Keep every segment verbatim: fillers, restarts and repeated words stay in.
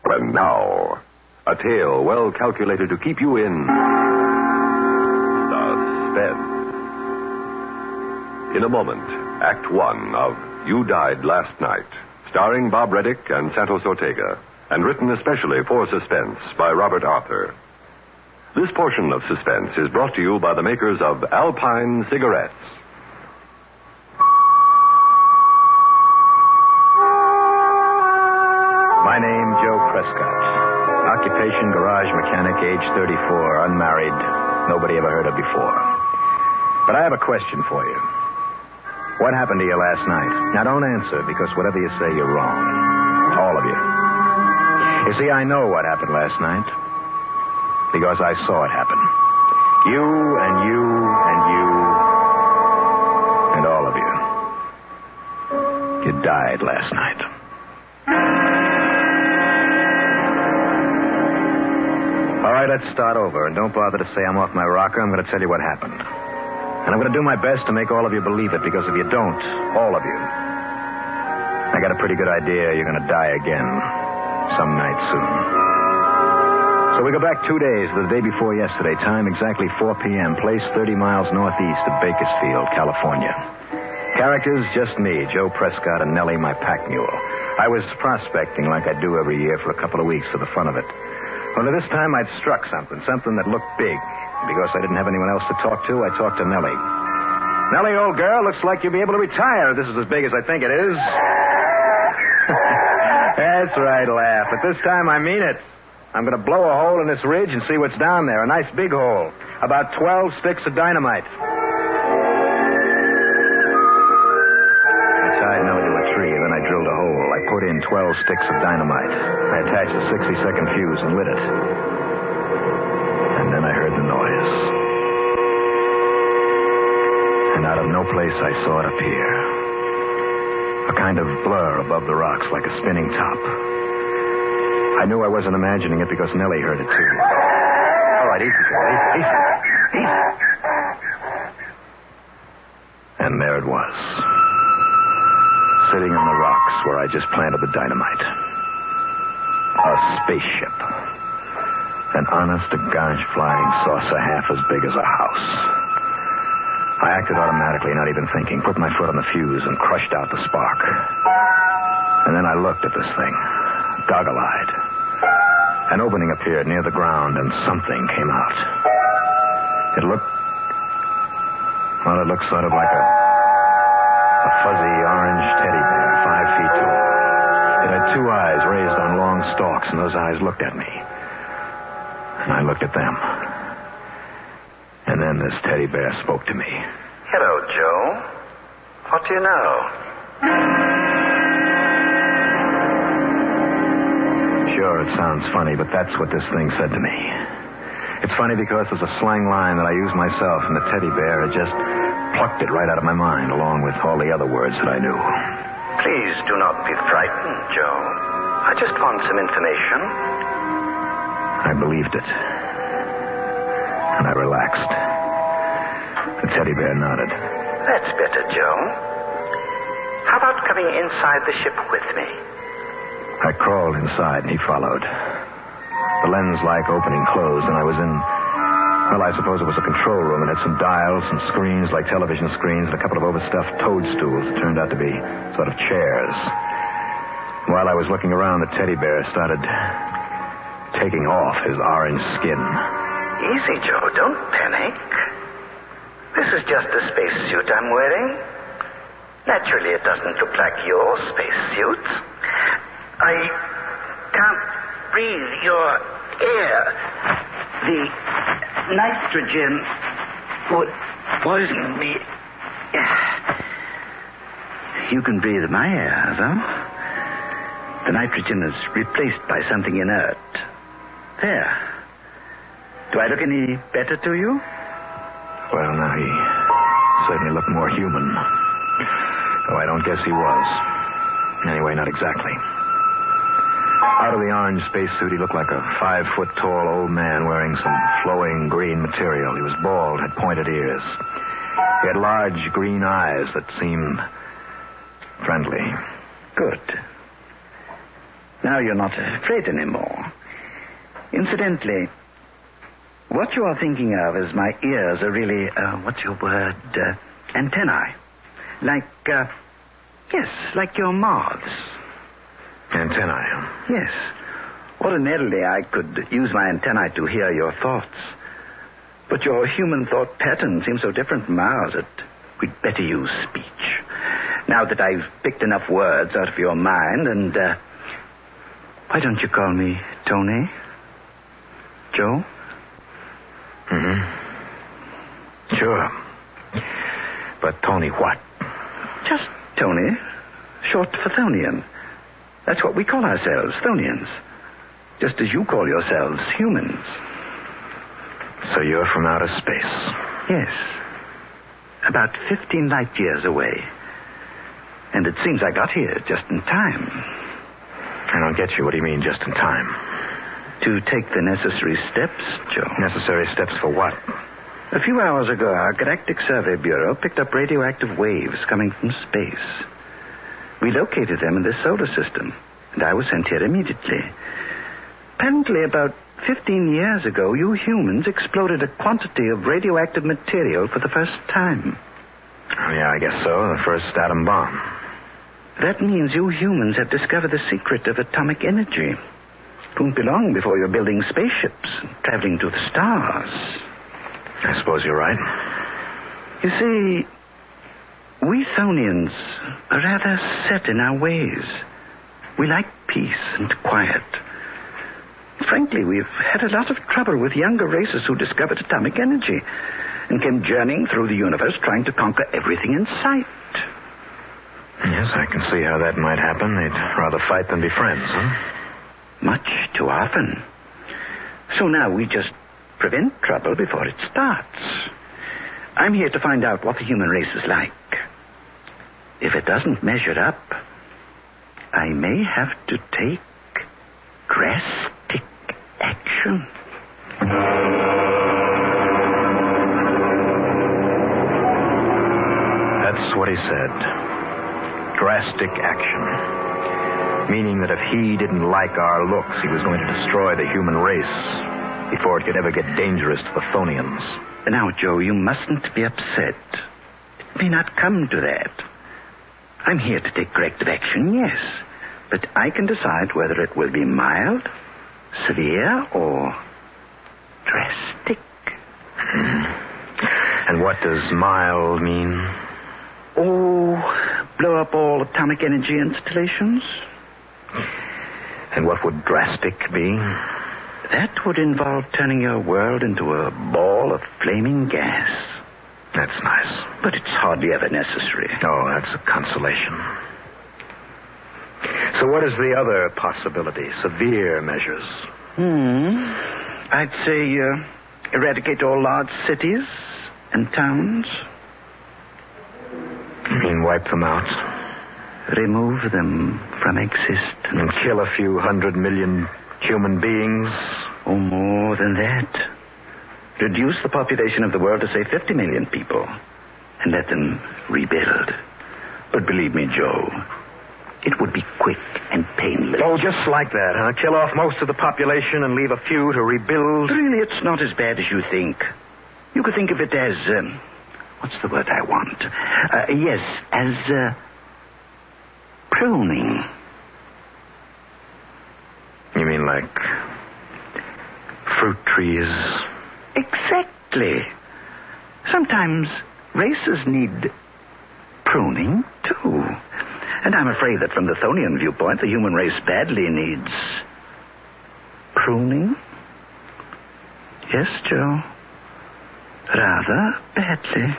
And now, a tale well calculated to keep you in suspense. In a moment, Act One of You Died Last Night, starring Bob Reddick and Santos Ortega, and written especially for Suspense by Robert Arthur. This portion of Suspense is brought to you by the makers of Alpine Cigarettes. My name, Joe Prescott. Occupation, garage mechanic, age thirty-four, unmarried, nobody ever heard of before. But I have a question for you. What happened to you last night? Now, don't answer, because whatever you say, you're wrong. All of you. You see, I know what happened last night. Because I saw it happen. You and you and you and all of you. You died last night. All right, let's start over. And don't bother to say I'm off my rocker. I'm going to tell you what happened. And I'm going to do my best to make all of you believe it, because if you don't, all of you, I got a pretty good idea you're going to die again some night soon. So we go back two days to the day before yesterday, time exactly four p.m., place thirty miles northeast of Bakersfield, California. Characters, just me, Joe Prescott, and Nellie, my pack mule. I was prospecting like I do every year for a couple of weeks for the fun of it. Only this time I'd struck something, something that looked big. Because I didn't have anyone else to talk to, I talked to Nellie. Nellie, old girl, looks like you'll be able to retire if this is as big as I think it is. That's right, laugh. But this time I mean it. I'm going to blow a hole in this ridge and see what's down there. A nice big hole. About twelve sticks of dynamite. I tied Nellie to a tree, and then I drilled a hole. I put in twelve sticks of dynamite. I attached a sixty-second fuse and lit it. And then I heard the noise. And out of no place I saw it appear. A kind of blur above the rocks like a spinning top. I knew I wasn't imagining it because Nellie heard it too. All right, easy, girl. Easy, easy. Easy. And there it was. Sitting on the rocks where I just planted the dynamite. A spaceship. An honest-to-gosh flying saucer half as big as a house. I acted automatically, not even thinking, put my foot on the fuse and crushed out the spark. And then I looked at this thing, goggle-eyed. An opening appeared near the ground, and something came out. It looked... Well, it looked sort of like a... a fuzzy orange teddy bear, five feet tall. It had two eyes raised on long stalks, and those eyes looked at me. And I looked at them. And then this teddy bear spoke to me. Hello, Joe. What do you know? Sure, it sounds funny, but that's what this thing said to me. It's funny because there's a slang line that I use myself, and the teddy bear had just plucked it right out of my mind, along with all the other words that I knew. Please do not be frightened, Joe. I just want some information. I believed it. And I relaxed. The teddy bear nodded. That's better, Joe. How about coming inside the ship with me? I crawled inside, and he followed. The lens-like opening closed, and I was in... Well, I suppose it was a control room. It had some dials, some screens like television screens, and a couple of overstuffed toadstools that turned out to be sort of chairs. While I was looking around, the teddy bear started... taking off his orange skin. Easy, Joe. Don't panic. This is just a spacesuit I'm wearing. Naturally, it doesn't look like your spacesuit. I can't breathe your air. The nitrogen would poison me. You can breathe my air, though. The nitrogen is replaced by something inert. There. Do I look any better to you? Well, now, he certainly looked more human. Though I don't guess he was. Anyway, not exactly. Out of the orange spacesuit, he looked like a five-foot-tall old man wearing some flowing green material. He was bald, had pointed ears. He had large green eyes that seemed friendly. Good. Now you're not afraid anymore. Incidentally, what you are thinking of is my ears are really, uh, what's your word, uh, antennae. Like, uh, yes, like your mouths. Antennae? Yes. Ordinarily, I could use my antennae to hear your thoughts. But your human thought pattern seems so different from ours that we'd better use speech. Now that I've picked enough words out of your mind, and, uh, why don't you call me Tony? Joe? Mm-hmm. Sure. But Tony what? Just Tony. Short for Thonian. That's what we call ourselves, Thonians. Just as you call yourselves humans. So you're from outer space? Yes. About fifteen light years away. And it seems I got here just in time. I don't get you. What do you mean, just in time? To take the necessary steps, Joe. Necessary steps for what? A few hours ago, our Galactic Survey Bureau picked up radioactive waves coming from space. We located them in the solar system, and I was sent here immediately. Apparently, about fifteen years ago, you humans exploded a quantity of radioactive material for the first time. Oh, yeah, I guess so. The first atom bomb. That means you humans have discovered the secret of atomic energy. It won't be long before you're building spaceships and traveling to the stars. I suppose you're right. You see, we Thonians are rather set in our ways. We like peace and quiet. Frankly, we've had a lot of trouble with younger races who discovered atomic energy and came journeying through the universe trying to conquer everything in sight. Yes, I can see how that might happen. They'd rather fight than be friends, huh? Much too often. So now we just prevent trouble before it starts. I'm here to find out what the human race is like. If it doesn't measure up, I may have to take drastic action. That's what he said. Drastic action. Meaning that if he didn't like our looks, he was going to destroy the human race before it could ever get dangerous to the Thonians. Now, Joe, you mustn't be upset. It may not come to that. I'm here to take corrective action, yes. But I can decide whether it will be mild, severe, or drastic. Hmm. And what does mild mean? Oh, blow up all atomic energy installations. And what would drastic be? That would involve turning your world into a ball of flaming gas. That's nice. But it's hardly ever necessary. Oh, that's a consolation. So what is the other possibility? Severe measures? Hmm. I'd say uh, eradicate all large cities and towns. You mean wipe them out? Remove them from existence. And kill a few hundred million human beings? Or more than that. Reduce the population of the world to, say, fifty million people. And let them rebuild. But believe me, Joe, it would be quick and painless. Oh, just like that, huh? Kill off most of the population and leave a few to rebuild? Really, it's not as bad as you think. You could think of it as, um, what's the word I want? Uh, yes, as, uh, pruning. You mean like fruit trees? Exactly. Sometimes races need pruning, too. And I'm afraid that from the Thonian viewpoint, the human race badly needs pruning. Yes, Joe. Rather badly.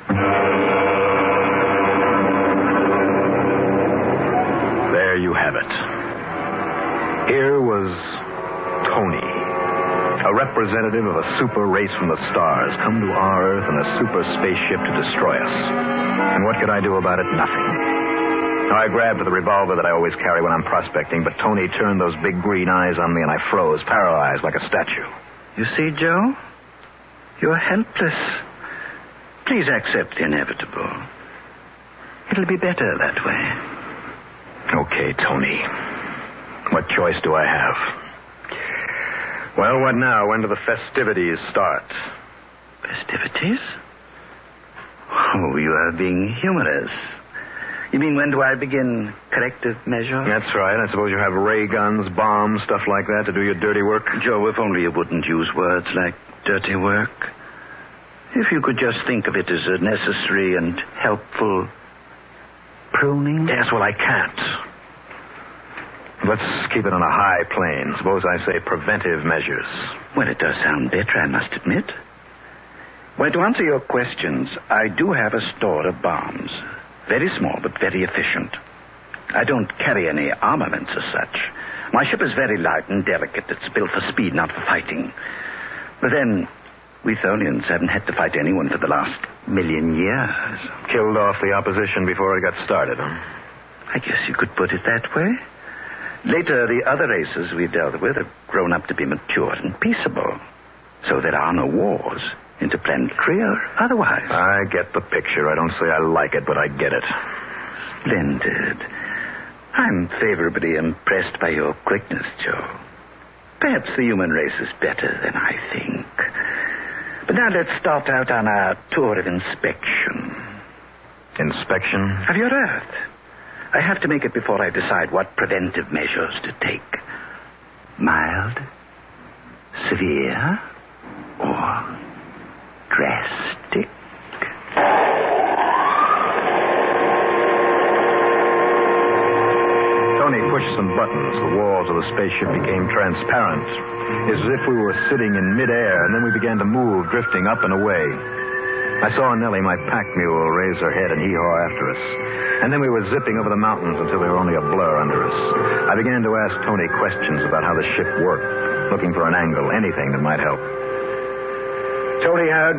There you have it. Here was Tony, a representative of a super race from the stars, come to our Earth in a super spaceship to destroy us. And what could I do about it? Nothing. I grabbed for the revolver that I always carry when I'm prospecting, but Tony turned those big green eyes on me and I froze, paralyzed like a statue. You see, Joe? You're helpless. Please accept the inevitable. It'll be better that way. Okay, Tony. What choice do I have? Well, what now? When do the festivities start? Festivities? Oh, you are being humorous. You mean when do I begin corrective measures? That's right. I suppose you have ray guns, bombs, stuff like that to do your dirty work? Joe, if only you wouldn't use words like dirty work. If you could just think of it as a necessary and helpful pruning. Yes, well, I can't. Let's keep it on a high plane. Suppose I say preventive measures. Well, it does sound better, I must admit. Well, to answer your questions, I do have a store of bombs. Very small, but very efficient. I don't carry any armaments as such. My ship is very light and delicate. It's built for speed, not for fighting. But then, we Tholians haven't had to fight anyone for the last million years. Killed off the opposition before it got started, huh? I guess you could put it that way. Later, the other races we've dealt with have grown up to be mature and peaceable. So there are no wars, interplanetary or otherwise. I get the picture. I don't say I like it, but I get it. Splendid. I'm favorably impressed by your quickness, Joe. Perhaps the human race is better than I think. But now let's start out on our tour of inspection. Inspection? Of your Earth. I have to make it before I decide what preventive measures to take. Mild, severe, or drastic. Tony pushed some buttons. The walls of the spaceship became transparent, as if we were sitting in midair, and then we began to move, drifting up and away. I saw Nellie, my pack mule, raise her head and hee-haw after us. And then we were zipping over the mountains until they were only a blur under us. I began to ask Tony questions about how the ship worked, looking for an angle, anything that might help. Tony, uh,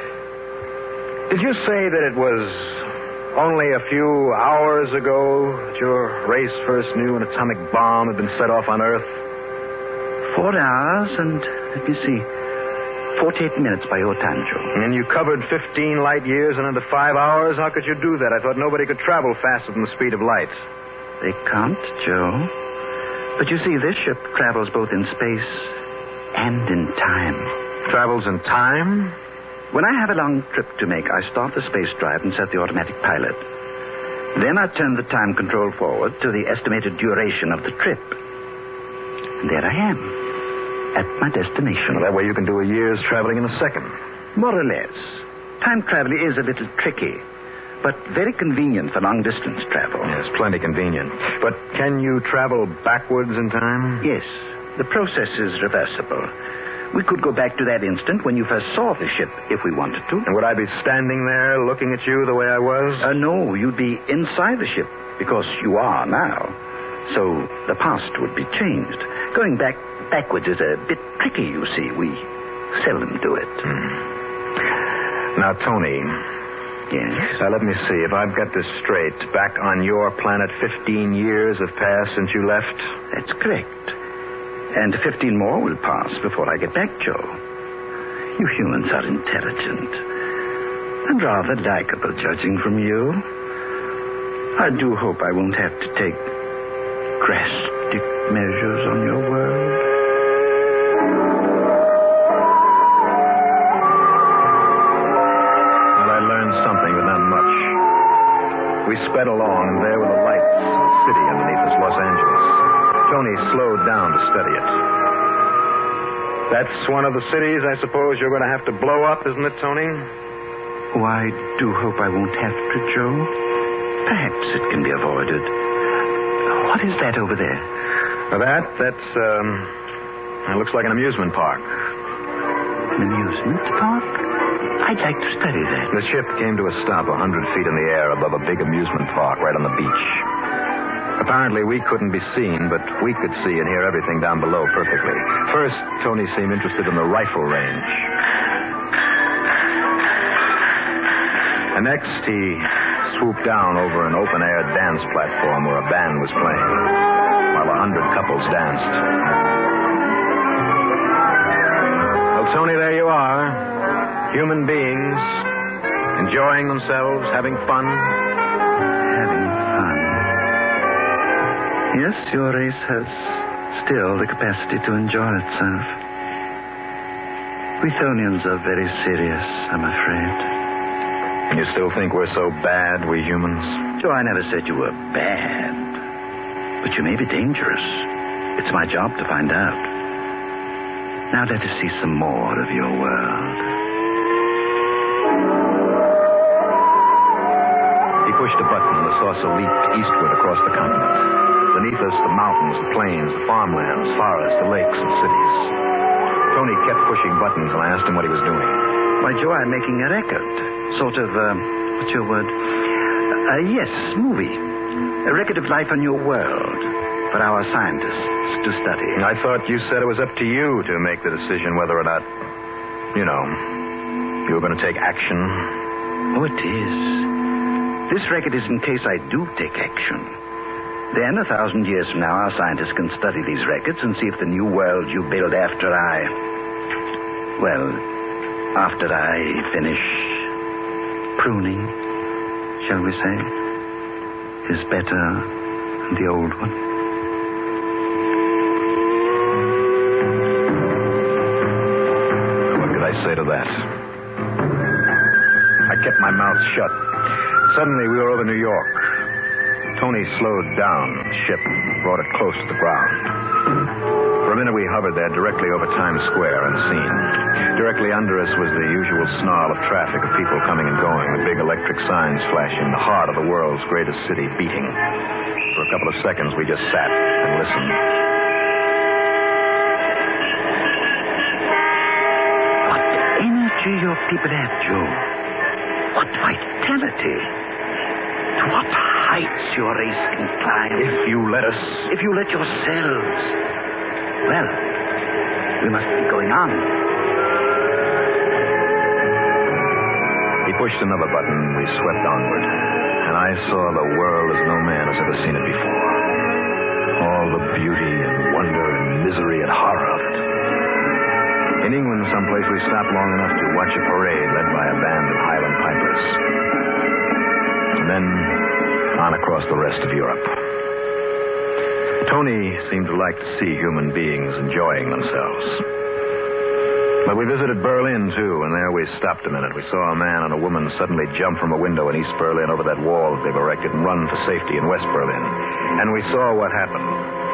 did you say that it was only a few hours ago that your race first knew an atomic bomb had been set off on Earth? Four hours and, let me see, forty-eight minutes by your time, Joe. And you covered fifteen light years in under five hours? How could you do that? I thought nobody could travel faster than the speed of light. They can't, Joe. But you see, this ship travels both in space and in time. Travels in time? When I have a long trip to make, I start the space drive and set the automatic pilot. Then I turn the time control forward to the estimated duration of the trip. And there I am, at my destination. Well, that way you can do a year's traveling in a second. More or less. Time travel is a little tricky, but very convenient for long-distance travel. Yes, plenty convenient. But can you travel backwards in time? Yes. The process is reversible. We could go back to that instant when you first saw the ship, if we wanted to. And would I be standing there looking at you the way I was? Uh, no, you'd be inside the ship, because you are now. So the past would be changed. Going back backwards is a bit tricky, you see. We seldom do it. Hmm. Now, Tony. Yes? Now, let me see. If I've got this straight, back on your planet, fifteen years have passed since you left? That's correct. And fifteen more will pass before I get back, Joe. You humans are intelligent. And rather likable, judging from you. I do hope I won't have to take drastic measures on your world. Well, I learned something, but not much. We sped along, and there were the lights of the city underneath us, Los Angeles. Tony slowed down to study it. That's one of the cities I suppose you're going to have to blow up, isn't it, Tony? Oh, I do hope I won't have to, Joe. Perhaps it can be avoided. What is that over there? That? That's, um... It looks like an amusement park. An amusement park? I'd like to study that. The ship came to a stop a hundred feet in the air above a big amusement park right on the beach. Apparently, we couldn't be seen, but we could see and hear everything down below perfectly. First, Tony seemed interested in the rifle range. And next, he swooped down over an open-air dance platform where a band was playing, while a hundred couples danced. Well, Tony, there you are. Human beings, enjoying themselves, having fun. Having fun. Yes, your race has still the capacity to enjoy itself. We Thonians are very serious, I'm afraid. And you still think we're so bad, we humans? Joe, I never said you were bad. But you may be dangerous. It's my job to find out. Now let us see some more of your world. He pushed a button and the saucer leaped eastward across the continent. Beneath us, the mountains, the plains, the farmlands, forests, the lakes, and cities. Tony kept pushing buttons, and I asked him what he was doing. Why, Joe, I'm making a record. Sort of, uh, what's your word? Uh, yes, movie. A record of life on your world for our scientists to study. I thought you said it was up to you to make the decision whether or not, you know, you were going to take action. Oh, it is. This record is in case I do take action. Then, a thousand years from now, our scientists can study these records and see if the new world you build after I... Well, after I finish pruning, shall we say, is better than the old one. What could I say to that? I kept my mouth shut. Suddenly, we were over New York. Tony slowed down the ship, brought it close to the ground. For a minute, we hovered there directly over Times Square, unseen. Directly under us was the usual snarl of traffic of people coming and going, the big electric signs flashing, the heart of the world's greatest city beating. For a couple of seconds, we just sat and listened. What energy your people have, Joe. What vitality. To what heights your race can climb. If you let us. If you let yourselves. Well, we must be going on. He pushed another button. We swept onward. And I saw the world as no man has ever seen it before. All the beauty and wonder and misery and horror of it. In England, someplace, we stopped long enough to watch a parade led by a band of Highland pipers. And then on across the rest of Europe. Tony seemed to like to see human beings enjoying themselves. But we visited Berlin, too, and there we stopped a minute. We saw a man and a woman suddenly jump from a window in East Berlin over that wall that they've erected and run for safety in West Berlin. And we saw what happened.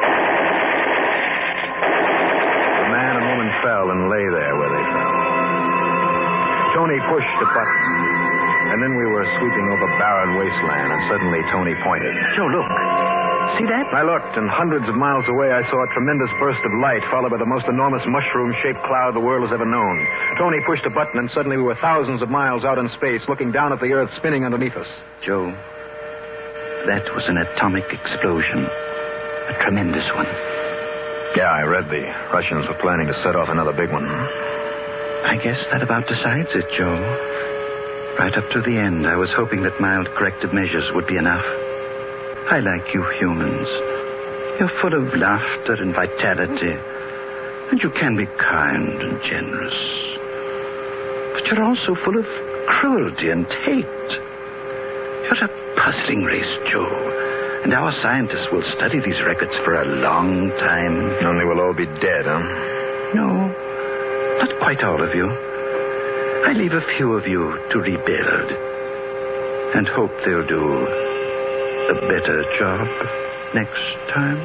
The man and woman fell and lay there where they fell. Tony pushed a button. And then we were sweeping over barren wasteland, and suddenly Tony pointed. Joe, look. See that? I looked, and hundreds of miles away I saw a tremendous burst of light, followed by the most enormous mushroom-shaped cloud the world has ever known. Tony pushed a button, and suddenly we were thousands of miles out in space, looking down at the Earth spinning underneath us. Joe, that was an atomic explosion. A tremendous one. Yeah, I read the Russians were planning to set off another big one. I guess that about decides it, Joe. Right up to the end, I was hoping that mild corrective measures would be enough. I like you humans. You're full of laughter and vitality, and you can be kind and generous. But you're also full of cruelty and hate. You're a puzzling race, Joe, and our scientists will study these records for a long time. Only we'll all be dead, huh? No, not quite all of you. I leave a few of you to rebuild and hope they'll do a better job next time.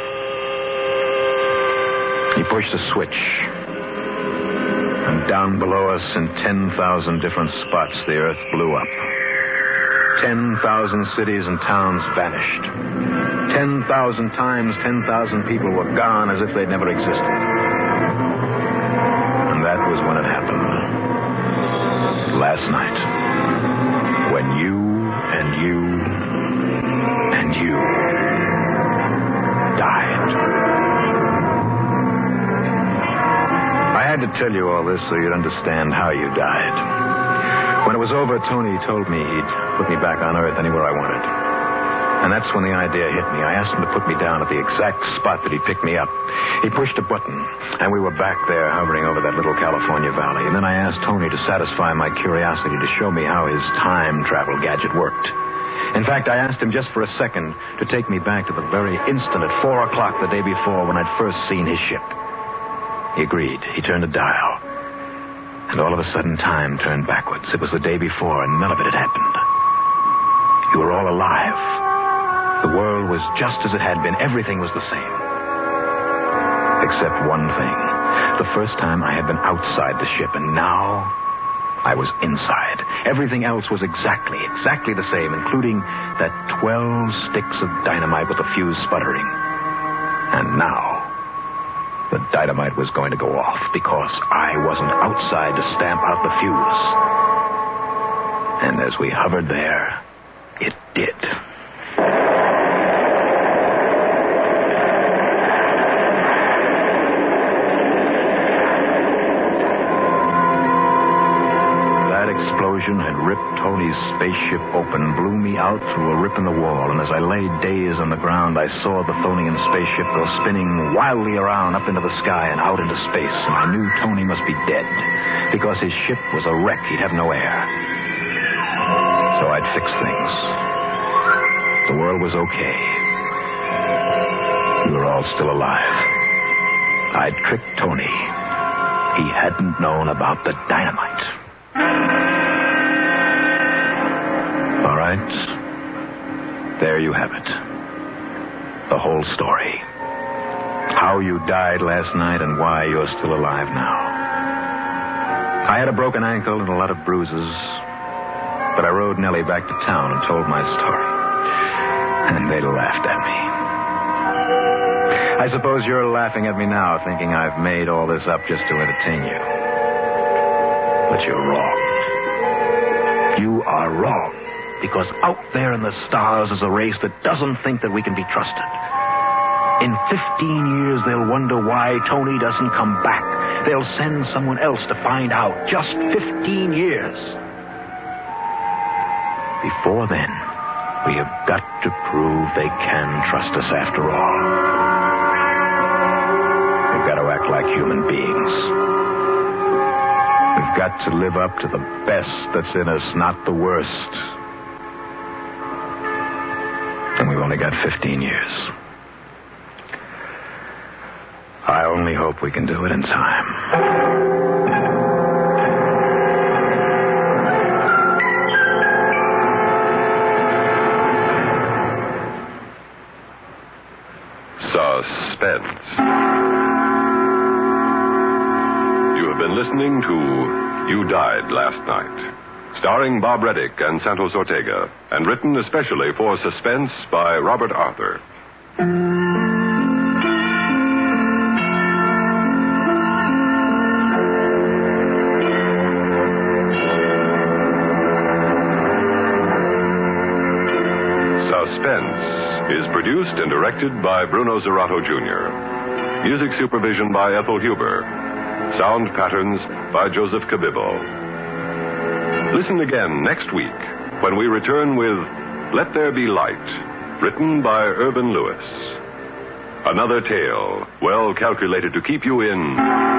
He pushed a switch. And down below us in ten thousand different spots, the earth blew up. ten thousand cities and towns vanished. ten thousand times ten thousand people were gone as if they'd never existed. And that was when it happened. Last night, when you and you and you died. I had to tell you all this so you'd understand how you died. When it was over, Tony told me he'd put me back on Earth anywhere I wanted. And that's when the idea hit me. I asked him to put me down at the exact spot that he picked me up. He pushed a button, and we were back there hovering over that little California valley. And then I asked Tony to satisfy my curiosity to show me how his time travel gadget worked. In fact, I asked him just for a second to take me back to the very instant at four o'clock the day before when I'd first seen his ship. He agreed. He turned a dial. And all of a sudden, time turned backwards. It was the day before, and none of it had happened. You were all alive. The world was just as it had been. Everything was the same. Except one thing. The first time I had been outside the ship, and now I was inside. Everything else was exactly, exactly the same, including that twelve sticks of dynamite with the fuse sputtering. And now, the dynamite was going to go off because I wasn't outside to stamp out the fuse. And as we hovered there, it did. Explosion had ripped Tony's spaceship open, blew me out through a rip in the wall, and as I lay dazed on the ground, I saw the Thonian spaceship go spinning wildly around up into the sky and out into space, and I knew Tony must be dead, because his ship was a wreck. He'd have no air. So I'd fix things. The world was okay. We were all still alive. I'd tricked Tony. He hadn't known about the dynamite. All right. There you have it. The whole story. How you died last night and why you're still alive now. I had a broken ankle and a lot of bruises, but I rode Nellie back to town and told my story. And they laughed at me. I suppose you're laughing at me now, thinking I've made all this up just to entertain you. But you're wrong. You are wrong. Because out there in the stars is a race that doesn't think that we can be trusted. In fifteen years, they'll wonder why Tony doesn't come back. They'll send someone else to find out. Just fifteen years. Before then, we have got to prove they can trust us after all. We've got to act like human beings. We've got to live up to the best that's in us, not the worst. And we've only got fifteen years. I only hope we can do it in time. Suspense. You have been listening to You Died Last Night, starring Bob Reddick and Santos Ortega, and written especially for Suspense by Robert Arthur. Suspense is produced and directed by Bruno Zerato Junior Music supervision by Ethel Huber. Sound patterns by Joseph Cabibbo. Listen again next week when we return with Let There Be Light, written by Urban Lewis. Another tale well calculated to keep you in